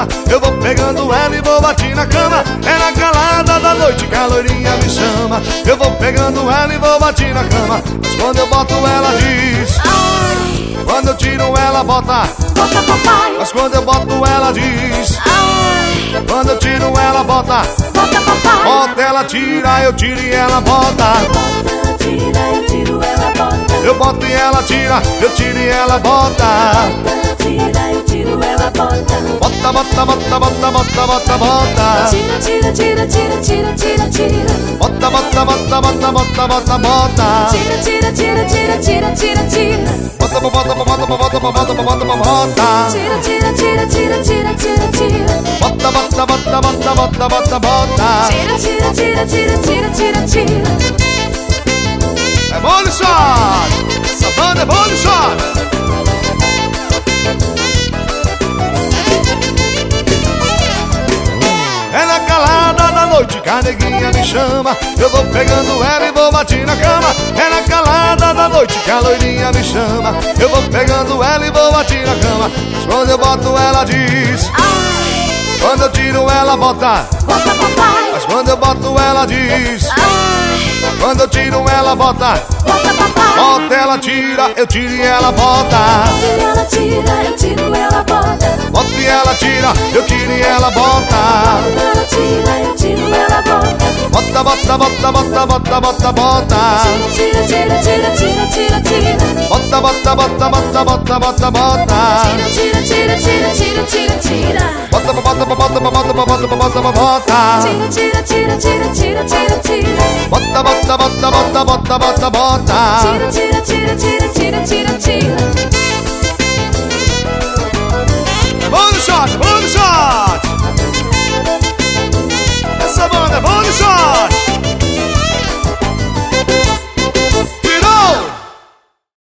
chama. Eu vou pegando ela e vou bater na cama. É na calada da noite que a loirinha me chama. Eu vou pegando ela e vou bater na cama. Mas quando eu boto ela diz Ai, quando eu tiro ela bota. bota papai. Mas quando eu boto ela diz Ai, quando eu tiro ela bota. bota papai. Bota ela tira, eu tiro e ela bota. Bota, ela tira, eu tiro, ela bota. Eu boto e ela tira, eu tiro e ela bota. Ela tira, eu tiro, ela bota. Bota, bota, bota, bota, bota, bota, bota. Tira, tira, tira, tira, tira, tira, tira. Bota, bota, bota, bota, bota, bota, bota. Tira, tira, tira, tira, tira, tira, tira. Bota, bota, bota, bota, bota, bota, bota. Tira, tira, tira, tira, tira, tira, tira. Bota, bota, bota, bota, bota, bota, bota. Tira, tira, tira, tira, tira, tira, tira. É bolo shot! Essa banda é bolo shot! É na calada da noite que a neguinha me chama. Eu vou pegando ela e vou bater na cama. É na calada da noite que a loirinha me chama. Eu vou pegando ela e vou bater na cama. Mas quando eu boto ela diz Ai, quando eu tiro ela bota. bota papai. Mas quando eu boto ela diz Ai, quando eu tiro ela bota. bota papai. Bota ela tira, eu tiro e ela bota. Tira, ela tira, eu tiro, ela bota. Bota e ela tira, eu tiro e ela bota. Ela tira, eu tiro, ela bota. Bota, bota, bota, bota, bota, bota, bota. Tira, tira, tira, tira, tira, tira. Bota, bota, bota, bota, bota, bota, bota. Tira, tira, tira, tira, tira, tira. Bota, bota, bota, bota, bota, bota, bota, bota. Tira, tira, tira, tira, tira, tira, tira. Bota, bota, bota, bota, bota, bota, bota. Tira,